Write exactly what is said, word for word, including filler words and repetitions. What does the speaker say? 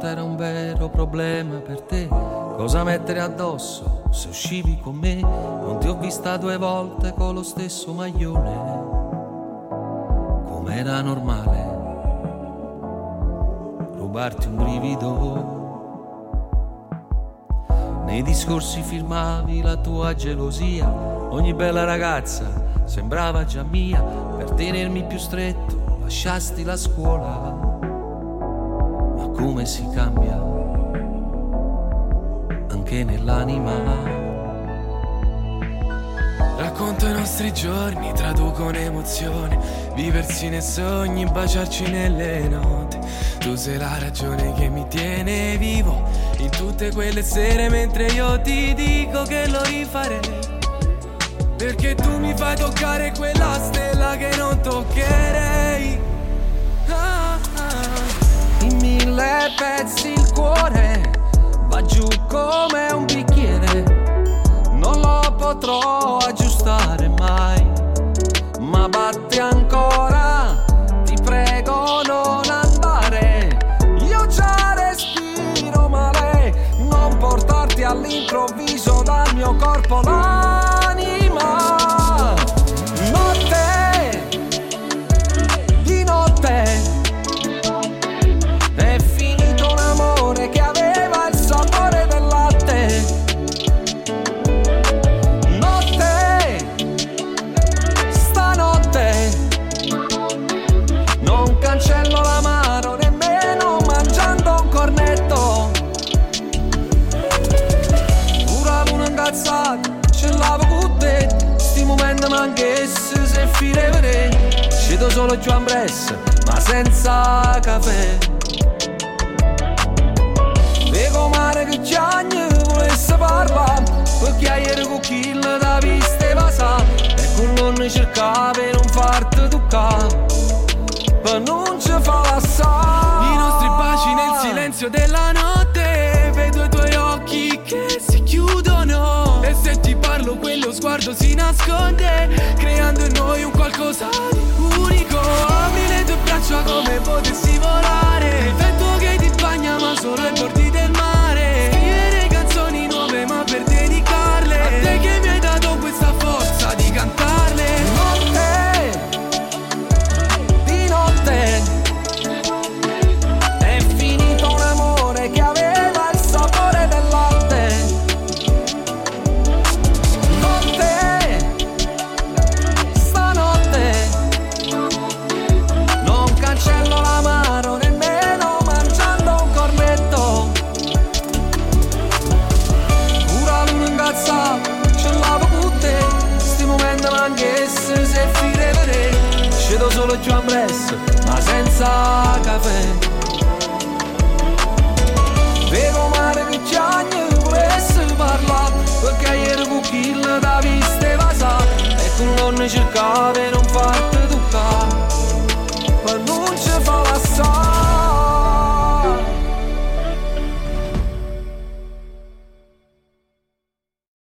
volta era un vero problema per te cosa mettere addosso se uscivi con me. Non ti ho vista due volte con lo stesso maglione, com'era normale rubarti un brivido. Nei discorsi firmavi la tua gelosia, ogni bella ragazza sembrava già mia. Per tenermi più stretto lasciasti la scuola. Ma come si cambia anche nell'anima. Racconto i nostri giorni, traducono emozioni, viversi nei sogni, baciarci nelle notti. Tu sei la ragione che mi tiene vivo in tutte quelle sere, mentre io ti dico che lo rifarei, perché tu mi fai toccare quella stella che non toccherei. Ah, ah. In mille pezzi il cuore va giù come un bicchiere, non lo potrò aggiustare mai, ma batte ancora, ti prego non andare. Io già respiro male, non portarti all'improvviso dal mio corpo l'anima. Notte, di notte, è finito un amore che aveva il sapore del latte. Notte, stanotte, non cancello l'amaro nemmeno mangiando un cornetto. Uravo un'ingazzata, ce l'avevo con te, sti momenti manchesse se file vedere. Scedo solo giù a Bresse, ma senza caffè. Vedo mare che Gianni volesse parlare, perché ieri con kill da viste passa, e con non cercava per non farti toccare, per non ci fa l'assare. I nostri baci nel silenzio della notte, vedo i tuoi occhi che si chiudono, e se ti parlo quello sguardo si nasconde, creando in noi un qualcosa di unico. Apri le tue braccia come potessi volare, il vento che ti bagna ma solo ai bordi del mare. Scrivere canzoni nuove ma per dedicarle a te che mi hai dato questa forza di cantarle. Notte, di notte, è finito un amore che aveva il sapore del latte. Notte, stanotte, non cancello l'amaro nemmeno mangiando un cornetto. Uravo un'ingazzata, ce l'avevo con te, sti momenti manchesse se file vedere. Scedo solo giù a Bresse, ma senza caffè. Vedo mare che Gianni volesse parlare, perché ieri con kill da viste passa, e con non cercava per non farti toccare, per non ci fa l'assare.